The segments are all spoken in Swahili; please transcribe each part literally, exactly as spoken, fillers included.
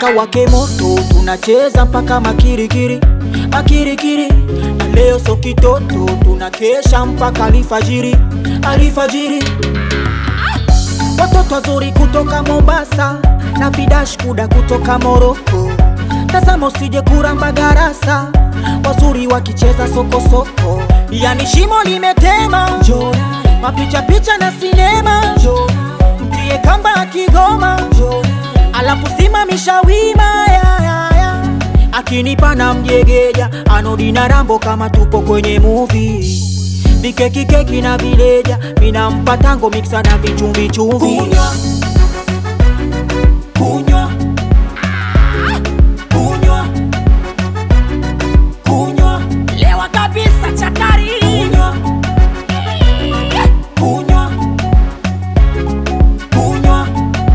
kawake moto, tunacheza mpaka makirikiri, makirikiri. Na leo so kitoto, tunakesha mpaka alfajiri, alfajiri. Watoto wazuri kutoka Mombasa na vidash kuda kutoka Moroko, tazama usije kuramba garasa, wazuri wakicheza soko soko. Yani shimo limetema, mapicha picha na sinema, mtie kamba Kigoma, alafu simamisha wima ya, ya, ya. Akinipa na mjegeja, anodi na rambo kama tupo kwenye movie. Vikeki keki na vileja, mina mpatango mixa na vichumbi chumvi. Kunywa, kunywa, kunywa, kunywa, lewa kabisa chakari. Kunywa, kunywa, kunywa,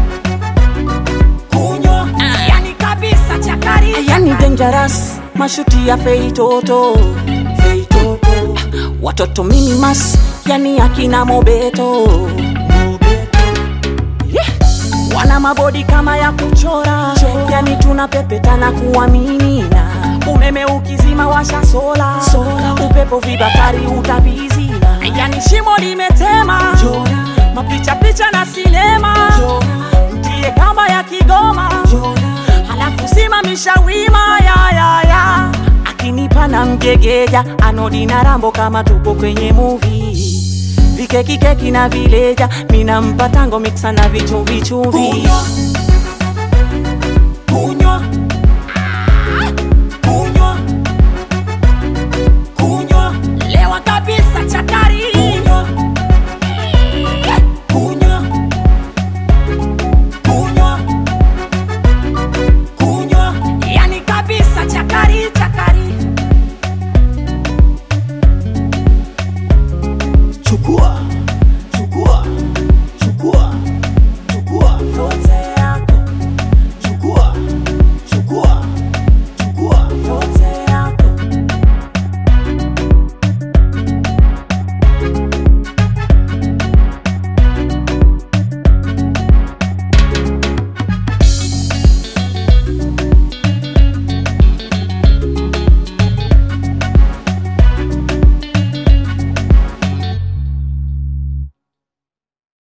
kunywa, yani kabisa chakari. Yani dangerous, mashuti ya feitoto, feitoto. Watoto mini mas, yani akina mobeto, mobeto. Yeah. Wana mabodi kama ya kuchora, Chora. Yani tunapepeta na kuaminina. Umeme ukizima washa sola, sola. Upepo vibakari utavizina. Yani shimo limetema, Chora. Mapicha picha na sinema, Chora. Mtie kamba ya Kigoma, Chora. Halafu simamisha wima ya ya ya. Akinipa na mgegeja, anodi na rambo kama tupo kwenye movie. Vikeki keki na vileja, mina mpatango mixa na vichumvi chumvi.